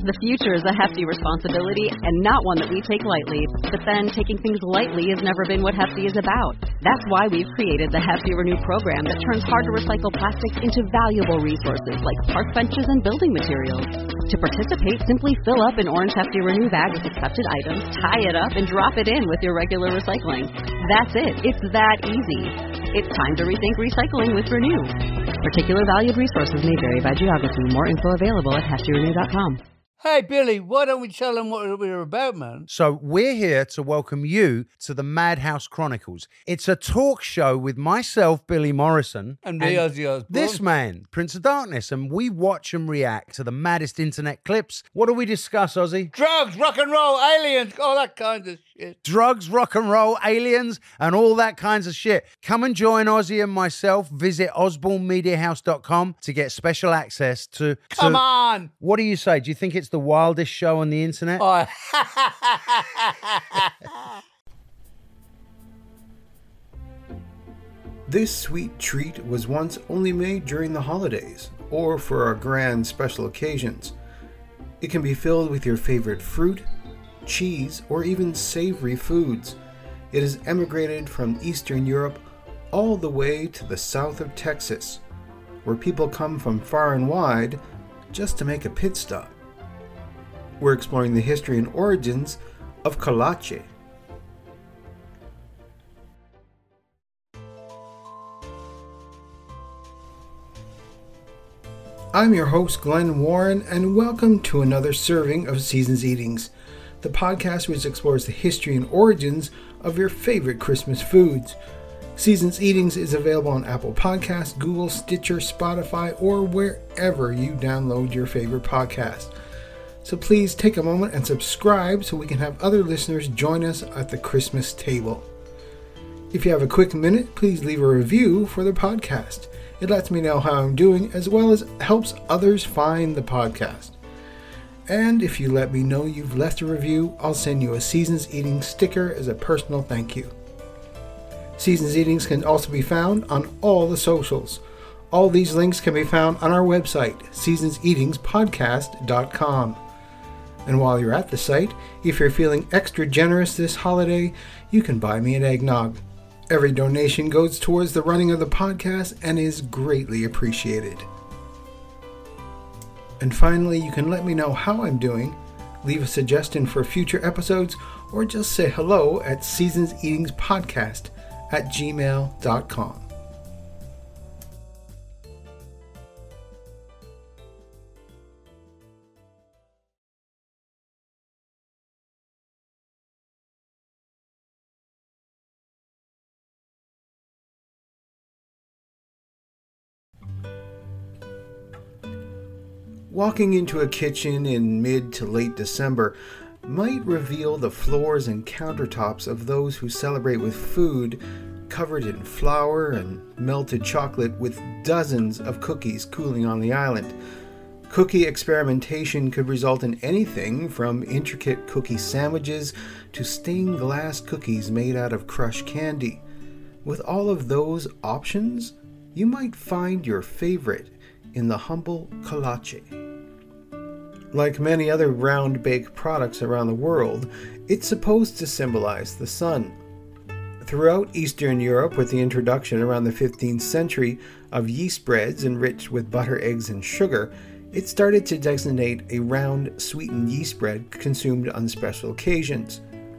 The future is a hefty responsibility and not one that we take lightly. But then, taking things lightly has never been what Hefty is about. That's why we've created the Hefty Renew program that turns hard-to-recycle plastics into valuable resources like park benches and building materials. To participate, simply fill up an orange Hefty Renew bag with accepted items, tie it up, and drop it in with your regular recycling. That's it. It's that easy. It's time to rethink recycling with Renew. Particular valued resources may vary by geography. More info available at heftyrenew.com. Hey, Billy, why don't we tell them what we're about, man? So we're here to welcome you to the Madhouse Chronicles. It's a talk show with myself, Billy Morrison. And me, Ozzy Osbourne. This man, Prince of Darkness. And we watch and react to the maddest internet clips. What do we discuss, Ozzy? Drugs, rock and roll, aliens, all that kind of shit. Drugs, rock and roll, aliens, and all that kinds of shit. Come and join Ozzy and myself. Visit osbornemediahouse.com to get special access to... Come on! What do you say? Do you think it's the wildest show on the internet? Oh. This sweet treat was once only made during the holidays or for our grand special occasions. It can be filled with your favorite fruit, cheese, or even savory foods. It has emigrated from Eastern Europe all the way to the south of Texas, where people come from far and wide just to make a pit stop. We're exploring the history and origins of kolache. I'm your host, Glenn Warren, and welcome to another serving of Seasons Eatings, the podcast which explores the history and origins of your favorite Christmas foods. Seasons Eatings is available on Apple Podcasts, Google, Stitcher, Spotify, or wherever you download your favorite podcast. So please take a moment and subscribe so we can have other listeners join us at the Christmas table. If you have a quick minute, please leave a review for the podcast. It lets me know how I'm doing, as well as helps others find the podcast. And if you let me know you've left a review, I'll send you a Seasons Eating sticker as a personal thank you. Seasons Eatings can also be found on all the socials. All these links can be found on our website, seasonseatingspodcast.com. And while you're at the site, if you're feeling extra generous this holiday, you can buy me an eggnog. Every donation goes towards the running of the podcast and is greatly appreciated. And finally, you can let me know how I'm doing, leave a suggestion for future episodes, or just say hello at seasonseatingspodcast@gmail.com. Walking into a kitchen in mid to late December might reveal the floors and countertops of those who celebrate with food covered in flour and melted chocolate with dozens of cookies cooling on the island. Cookie experimentation could result in anything from intricate cookie sandwiches to stained glass cookies made out of crushed candy. With all of those options, you might find your favorite in the humble kolache. Like many other round-baked products around the world, it's supposed to symbolize the sun. Throughout Eastern Europe, with the introduction around the 15th century of yeast breads enriched with butter, eggs, and sugar, it started to designate a round, sweetened yeast bread consumed on special occasions.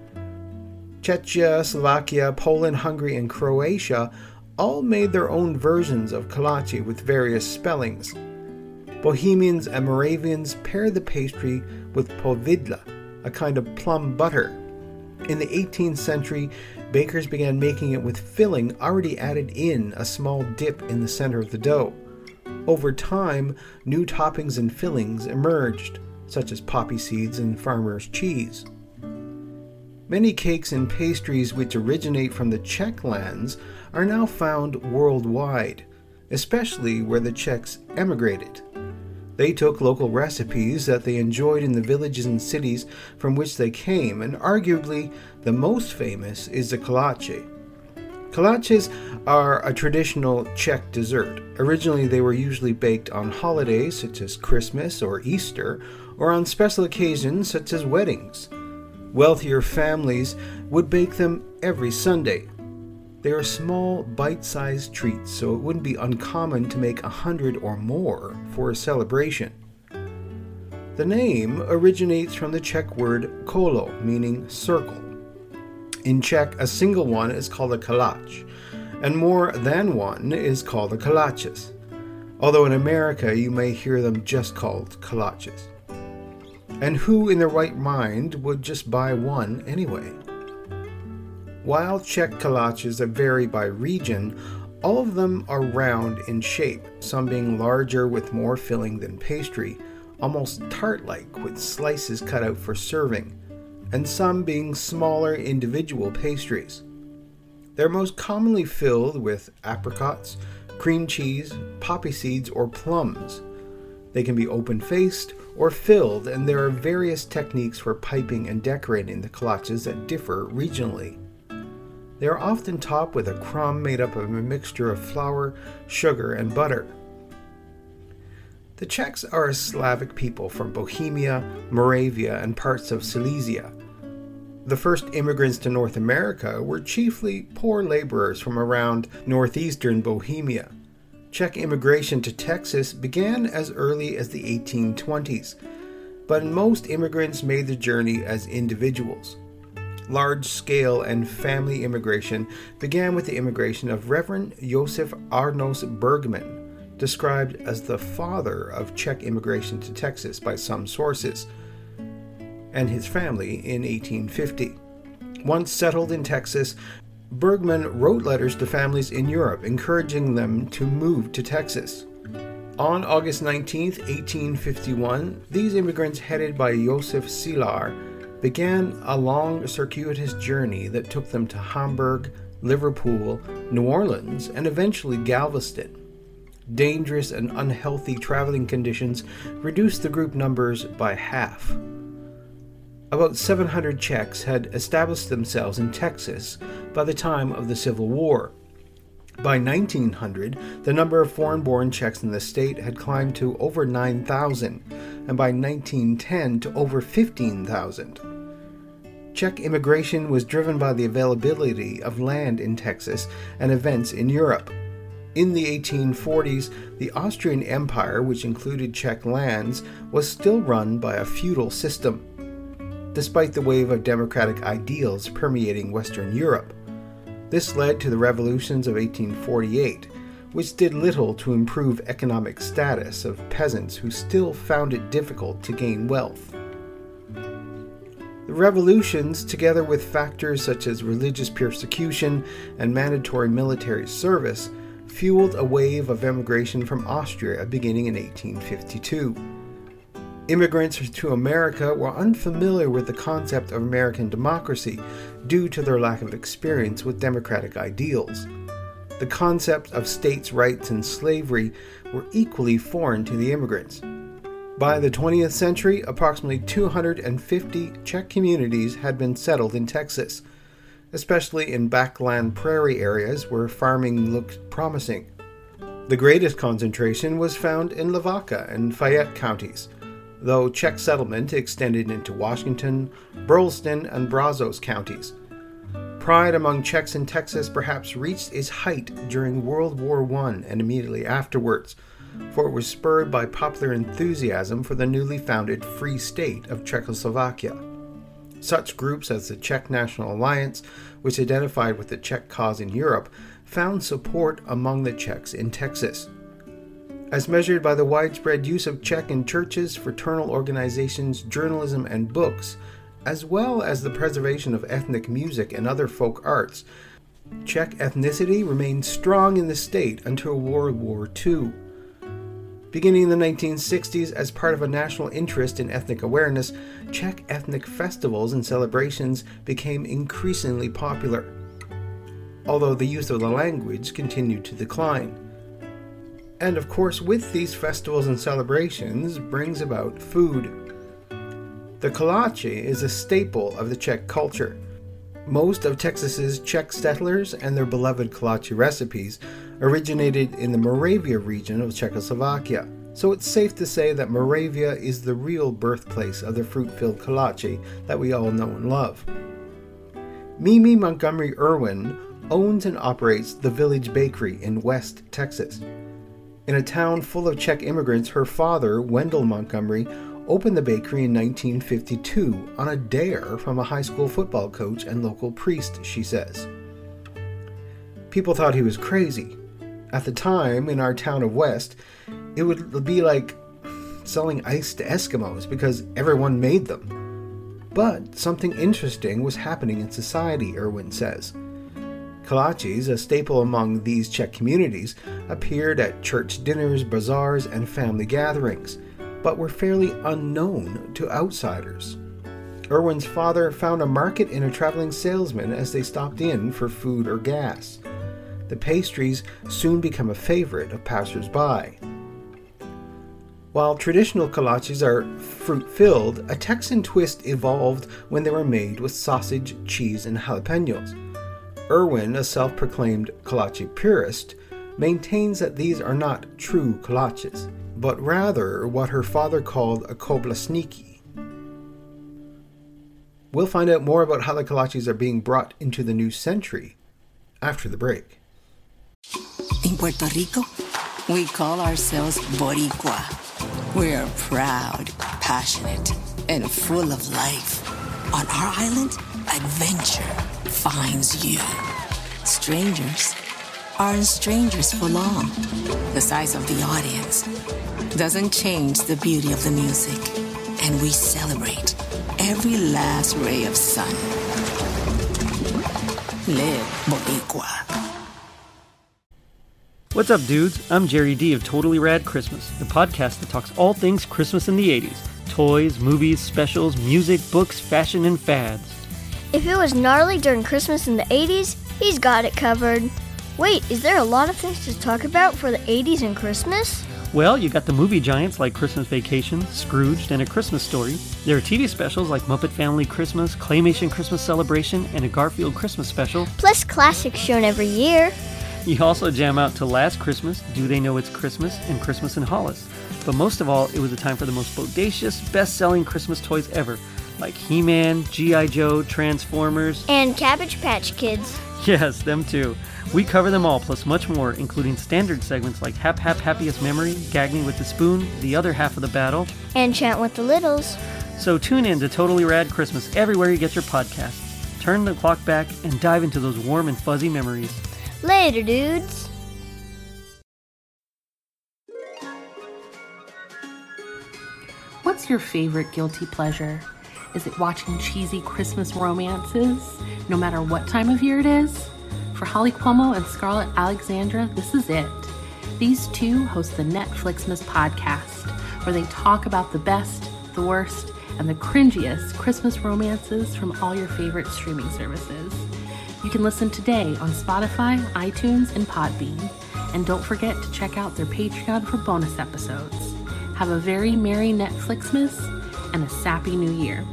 Czechia, Slovakia, Poland, Hungary, and Croatia all made their own versions of kolache with various spellings. Bohemians and Moravians paired the pastry with povidla, a kind of plum butter. In the 18th century, bakers began making it with filling already added in a small dip in the center of the dough. Over time, new toppings and fillings emerged, such as poppy seeds and farmer's cheese. Many cakes and pastries which originate from the Czech lands are now found worldwide, especially where the Czechs emigrated. They took local recipes that they enjoyed in the villages and cities from which they came, and arguably the most famous is the kolache. Kolaches are a traditional Czech dessert. Originally, they were usually baked on holidays such as Christmas or Easter, or on special occasions such as weddings. Wealthier families would bake them every Sunday. They are small, bite-sized treats, so it wouldn't be uncommon to make 100 or more for a celebration. The name originates from the Czech word kolo, meaning circle. In Czech, a single one is called a koláč, and more than one is called a koláčes, although in America you may hear them just called koláčes. And who in their right mind would just buy one anyway? While Czech koláčes vary by region, all of them are round in shape, some being larger with more filling than pastry, almost tart-like with slices cut out for serving, and some being smaller individual pastries. They're most commonly filled with apricots, cream cheese, poppy seeds, or plums. They can be open-faced or filled, and there are various techniques for piping and decorating the koláčes that differ regionally. They are often topped with a crumb made up of a mixture of flour, sugar, and butter. The Czechs are a Slavic people from Bohemia, Moravia, and parts of Silesia. The first immigrants to North America were chiefly poor laborers from around northeastern Bohemia. Czech immigration to Texas began as early as the 1820s, but most immigrants made the journey as individuals. Large-scale and family immigration began with the immigration of Reverend Josef Arnoš Bergman, described as the father of Czech immigration to Texas by some sources, and his family in 1850. Once settled in Texas, Bergman wrote letters to families in Europe encouraging them to move to Texas. On August 19, 1851, these immigrants headed by Josef Silar began a long circuitous journey that took them to Hamburg, Liverpool, New Orleans, and eventually Galveston. Dangerous and unhealthy traveling conditions reduced the group numbers by half. About 700 Czechs had established themselves in Texas by the time of the Civil War. By 1900, the number of foreign-born Czechs in the state had climbed to over 9,000, and by 1910 to over 15,000. Czech immigration was driven by the availability of land in Texas and events in Europe. In the 1840s, the Austrian Empire, which included Czech lands, was still run by a feudal system. Despite the wave of democratic ideals permeating Western Europe, this led to the revolutions of 1848, which did little to improve economic status of peasants who still found it difficult to gain wealth. The revolutions, together with factors such as religious persecution and mandatory military service, fueled a wave of emigration from Austria beginning in 1852. Immigrants to America were unfamiliar with the concept of American democracy due to their lack of experience with democratic ideals. The concept of states' rights and slavery were equally foreign to the immigrants. By the 20th century, approximately 250 Czech communities had been settled in Texas, especially in backland prairie areas where farming looked promising. The greatest concentration was found in Lavaca and Fayette counties, though Czech settlement extended into Washington, Burleson, and Brazos counties. Pride among Czechs in Texas perhaps reached its height during World War I and immediately afterwards, for it was spurred by popular enthusiasm for the newly founded Free State of Czechoslovakia. Such groups as the Czech National Alliance, which identified with the Czech cause in Europe, found support among the Czechs in Texas. As measured by the widespread use of Czech in churches, fraternal organizations, journalism, and books, as well as the preservation of ethnic music and other folk arts, Czech ethnicity remained strong in the state until World War II. Beginning in the 1960s, as part of a national interest in ethnic awareness, Czech ethnic festivals and celebrations became increasingly popular, although the use of the language continued to decline. And of course, with these festivals and celebrations brings about food. The kolache is a staple of the Czech culture. Most of Texas's Czech settlers and their beloved kolache recipes originated in the Moravia region of Czechoslovakia. So it's safe to say that Moravia is the real birthplace of the fruit-filled kolache that we all know and love. Mimi Montgomery Irwin owns and operates the Village Bakery in West Texas. In a town full of Czech immigrants, her father, Wendell Montgomery, opened the bakery in 1952 on a dare from a high school football coach and local priest, she says. People thought he was crazy. At the time, in our town of West, it would be like selling ice to Eskimos because everyone made them. But something interesting was happening in society, Irwin says. Kolaches, a staple among these Czech communities, appeared at church dinners, bazaars, and family gatherings, but were fairly unknown to outsiders. Irwin's father found a market in a traveling salesman as they stopped in for food or gas. The pastries soon become a favorite of passers-by. While traditional kolaches are fruit-filled, a Texan twist evolved when they were made with sausage, cheese, and jalapenos. Irwin, a self-proclaimed kolache purist, maintains that these are not true kolaches, but rather what her father called a koblasniki. We'll find out more about how the kolaches are being brought into the new century after the break. In Puerto Rico, we call ourselves Boricua. We're proud, passionate, and full of life. On our island, adventure finds you. Strangers aren't strangers for long. The size of the audience doesn't change the beauty of the music, and we celebrate every last ray of sun. Live Boricua. What's up, dudes? I'm Jerry D of Totally Rad Christmas, the podcast that talks all things Christmas in the 80s. Toys, movies, specials, music, books, fashion, and fads. If it was gnarly during Christmas in the 80s, he's got it covered. Wait, is there a lot of things to talk about for the 80s and Christmas? Well, you got the movie giants like Christmas Vacation, Scrooged, and A Christmas Story. There are TV specials like Muppet Family Christmas, Claymation Christmas Celebration, and a Garfield Christmas special. Plus classics shown every year. You also jam out to Last Christmas, Do They Know It's Christmas, and Christmas in Hollis. But most of all, it was a time for the most bodacious, best-selling Christmas toys ever, like He-Man, G.I. Joe, Transformers, and Cabbage Patch Kids. Yes, them too. We cover them all, plus much more, including standard segments like Hap Hap Happiest Memory, Gag Me with the Spoon, The Other Half of the Battle, and Chant with the Littles. So tune in to Totally Rad Christmas everywhere you get your podcasts. Turn the clock back and dive into those warm and fuzzy memories. Later, dudes. What's your favorite guilty pleasure? Is it watching cheesy Christmas romances, no matter what time of year it is? For Holly Cuomo and Scarlett Alexandra, this is it. These two host the Netflixmas podcast, where they talk about the best, the worst, and the cringiest Christmas romances from all your favorite streaming services. You can listen today on Spotify, iTunes, and Podbean. And don't forget to check out their Patreon for bonus episodes. Have a very merry Netflixmas and a sappy new year.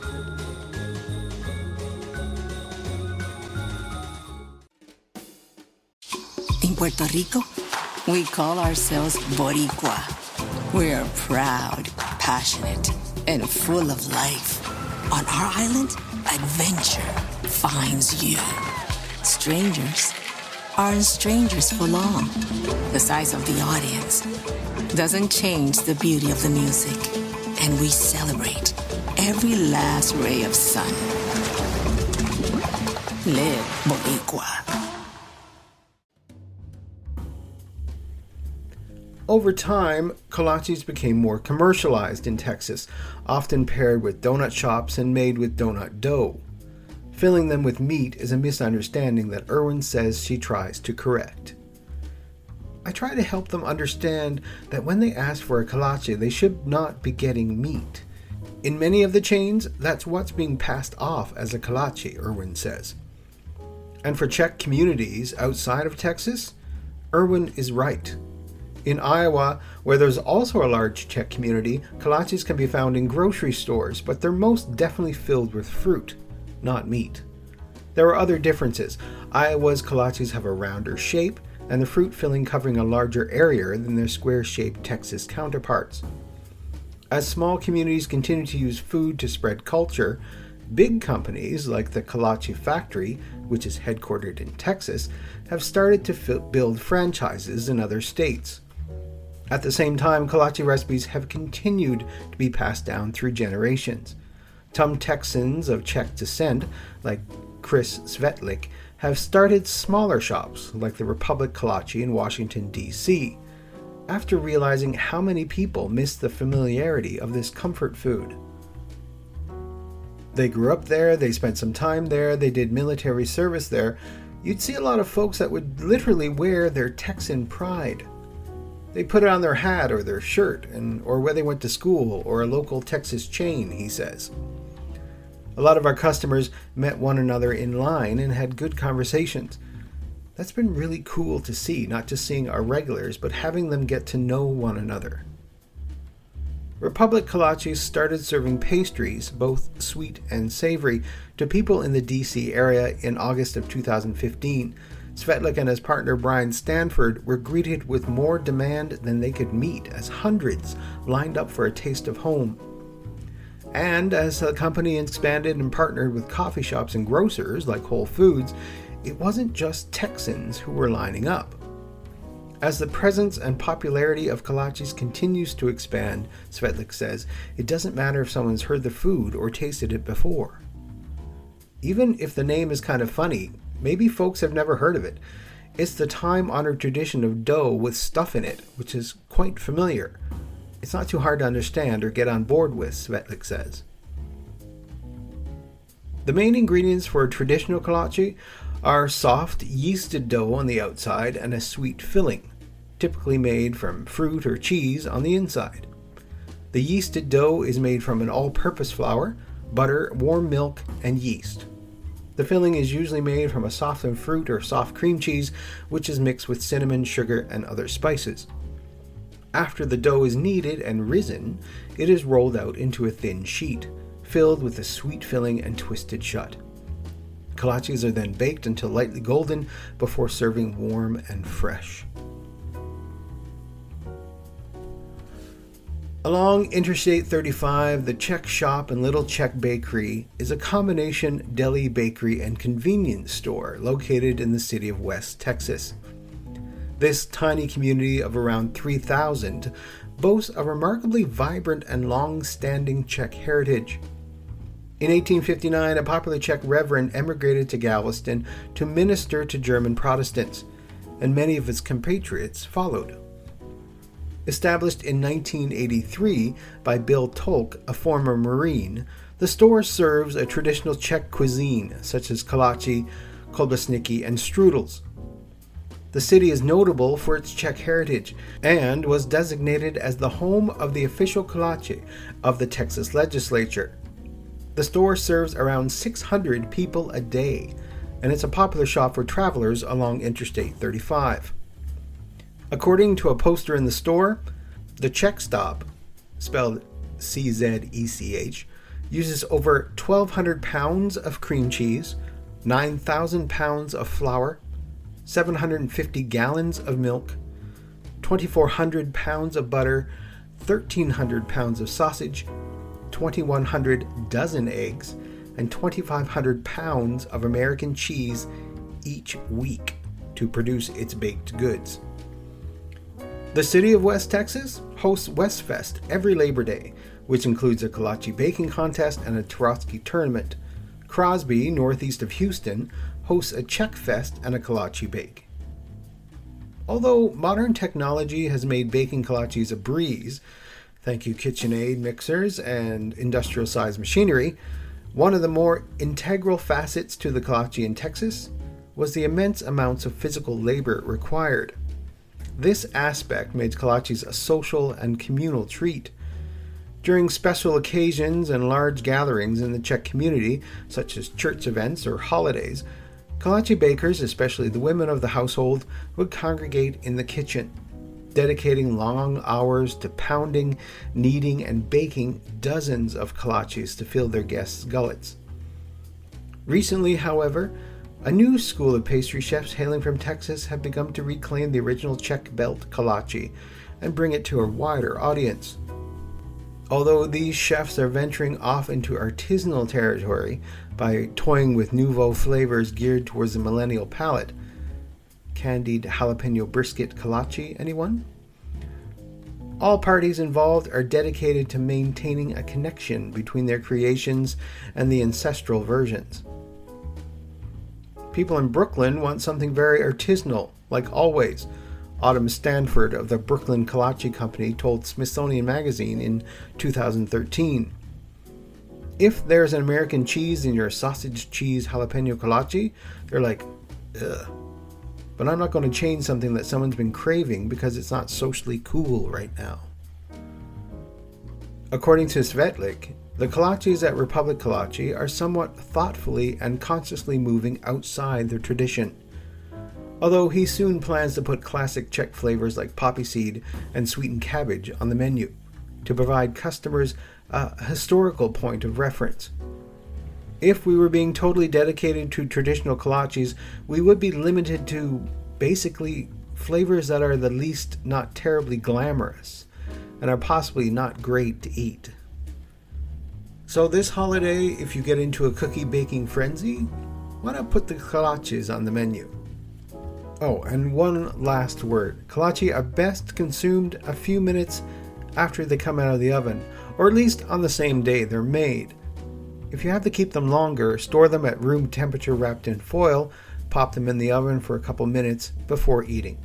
In Puerto Rico, we call ourselves Boricua. We're proud, passionate, and full of life. On our island, adventure finds you. Strangers aren't strangers for long. The size of the audience doesn't change the beauty of the music, and we celebrate every last ray of sun. Live Boricua. Over time, kolaches became more commercialized in Texas, often paired with donut shops and made with donut dough. Filling them with meat is a misunderstanding that Irwin says she tries to correct. I try to help them understand that when they ask for a kolache, they should not be getting meat. In many of the chains, that's what's being passed off as a kolache, Irwin says. And for Czech communities outside of Texas, Irwin is right. In Iowa, where there's also a large Czech community, kolaches can be found in grocery stores, but they're most definitely filled with fruit, not meat. There are other differences. Iowa's kolaches have a rounder shape, and the fruit filling covering a larger area than their square-shaped Texas counterparts. As small communities continue to use food to spread culture, big companies like the Kolache Factory, which is headquartered in Texas, have started to build franchises in other states. At the same time, kolache recipes have continued to be passed down through generations. Some Texans of Czech descent, like Chris Svetlik, have started smaller shops like the Republic Kolache in Washington, D.C., after realizing how many people miss the familiarity of this comfort food. They grew up there, they spent some time there, they did military service there. You'd see a lot of folks that would literally wear their Texan pride. They put it on their hat or their shirt, or where they went to school, or a local Texas chain, he says. A lot of our customers met one another in line and had good conversations. That's been really cool to see, not just seeing our regulars, but having them get to know one another. Republic Kolache started serving pastries, both sweet and savory, to people in the D.C. area in August of 2015. Svetlik and his partner Brian Stanford were greeted with more demand than they could meet as hundreds lined up for a taste of home. And as the company expanded and partnered with coffee shops and grocers like Whole Foods, it wasn't just Texans who were lining up. As the presence and popularity of kolaches continues to expand, Svetlik says, it doesn't matter if someone's heard the food or tasted it before. Even if the name is kind of funny, maybe folks have never heard of it. It's the time-honored tradition of dough with stuff in it, which is quite familiar. It's not too hard to understand or get on board with, Svetlik says. The main ingredients for a traditional kolache are soft, yeasted dough on the outside and a sweet filling, typically made from fruit or cheese on the inside. The yeasted dough is made from an all-purpose flour, butter, warm milk, and yeast. The filling is usually made from a softened fruit or soft cream cheese, which is mixed with cinnamon, sugar, and other spices. After the dough is kneaded and risen, it is rolled out into a thin sheet, filled with a sweet filling and twisted shut. Kolaches are then baked until lightly golden before serving warm and fresh. Along Interstate 35, the Czech Shop and Little Czech Bakery is a combination deli, bakery, and convenience store located in the city of West Texas. This tiny community of around 3,000 boasts a remarkably vibrant and long-standing Czech heritage. In 1859, a popular Czech reverend emigrated to Galveston to minister to German Protestants, and many of his compatriots followed. Established in 1983 by Bill Tolk, a former Marine, the store serves a traditional Czech cuisine such as kolache, kolbasniki, and strudels. The city is notable for its Czech heritage and was designated as the home of the official kolache of the Texas legislature. The store serves around 600 people a day, and it's a popular shop for travelers along Interstate 35. According to a poster in the store, the Czech stop, spelled C-Z-E-C-H, uses over 1,200 pounds of cream cheese, 9,000 pounds of flour, 750 gallons of milk, 2,400 pounds of butter, 1,300 pounds of sausage, 2,100 dozen eggs, and 2,500 pounds of American cheese each week to produce its baked goods. The city of West Texas hosts Westfest every Labor Day, which includes a kolache baking contest and a Trotsky tournament. Crosby, northeast of Houston, hosts a Czech Fest and a kolache bake. Although modern technology has made baking kolaches a breeze, thank you KitchenAid mixers and industrial-sized machinery, one of the more integral facets to the kolache in Texas was the immense amounts of physical labor required. This aspect made kolaches a social and communal treat. During special occasions and large gatherings in the Czech community, such as church events or holidays, kolache bakers, especially the women of the household, would congregate in the kitchen, dedicating long hours to pounding, kneading, and baking dozens of kolaches to fill their guests' gullets. Recently, however, A new school of pastry chefs hailing from Texas have begun to reclaim the original Czech belt kolache and bring it to a wider audience. Although these chefs are venturing off into artisanal territory by toying with nouveau flavors geared towards the millennial palate. Candied jalapeno brisket kolache, anyone? All parties involved are dedicated to maintaining a connection between their creations and the ancestral versions. People in Brooklyn want something very artisanal, like always. Autumn Stanford of the Brooklyn Kolache Company told Smithsonian Magazine in 2013. If there's an American cheese in your sausage cheese jalapeno kolache, they're like, ugh. But I'm not going to change something that someone's been craving because it's not socially cool right now. According to Svetlik, the kolaches at Republic Kolache are somewhat thoughtfully and consciously moving outside their tradition. Although he soon plans to put classic Czech flavors like poppy seed and sweetened cabbage on the menu to provide customers a historical point of reference. If we were being totally dedicated to traditional kolaches, we would be limited to basically flavors that are the least not terribly glamorous and are possibly not great to eat. So this holiday, if you get into a cookie baking frenzy, why not put the kolaches on the menu? Oh, and one last word. Kolache are best consumed a few minutes after they come out of the oven, or at least on the same day they're made. If you have to keep them longer, store them at room temperature wrapped in foil, pop them in the oven for a couple minutes before eating.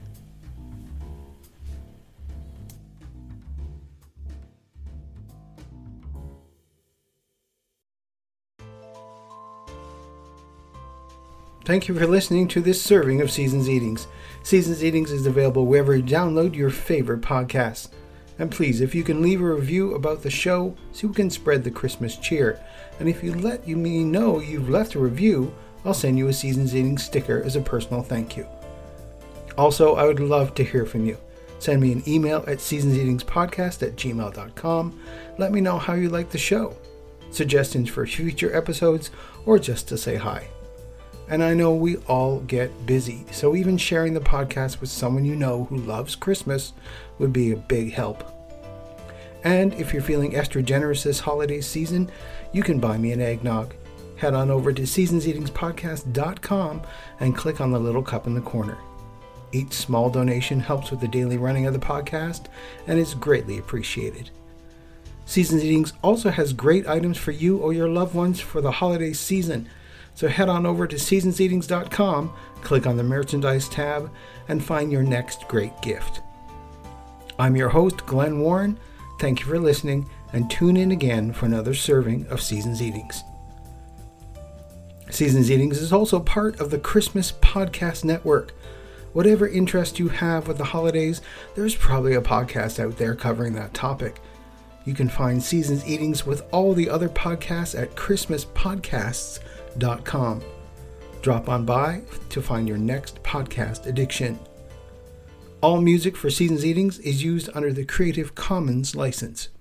Thank you for listening to this serving of Seasons Eatings. Seasons Eatings is available wherever you download your favorite podcasts. And please, if you can leave a review about the show so we can spread the Christmas cheer. And if you let me know you've left a review, I'll send you a Seasons Eatings sticker as a personal thank you. Also, I would love to hear from you. Send me an email at seasonseatingspodcast@gmail.com. Let me know how you like the show, suggestions for future episodes, or just to say hi. And I know we all get busy, so even sharing the podcast with someone you know who loves Christmas would be a big help. And if you're feeling extra generous this holiday season, you can buy me an eggnog. Head on over to seasonseatingspodcast.com and click on the little cup in the corner. Each small donation helps with the daily running of the podcast and is greatly appreciated. Seasons Eatings also has great items for you or your loved ones for the holiday season. So head on over to seasonseatings.com, click on the merchandise tab, and find your next great gift. I'm your host, Glenn Warren. Thank you for listening, and tune in again for another serving of Seasons Eatings. Seasons Eatings is also part of the Christmas Podcast Network. Whatever interest you have with the holidays, there's probably a podcast out there covering that topic. You can find Seasons Eatings with all the other podcasts at ChristmasPodcasts.com. Drop on by to find your next podcast addiction. All music for Seasons Eatings is used under the Creative Commons license.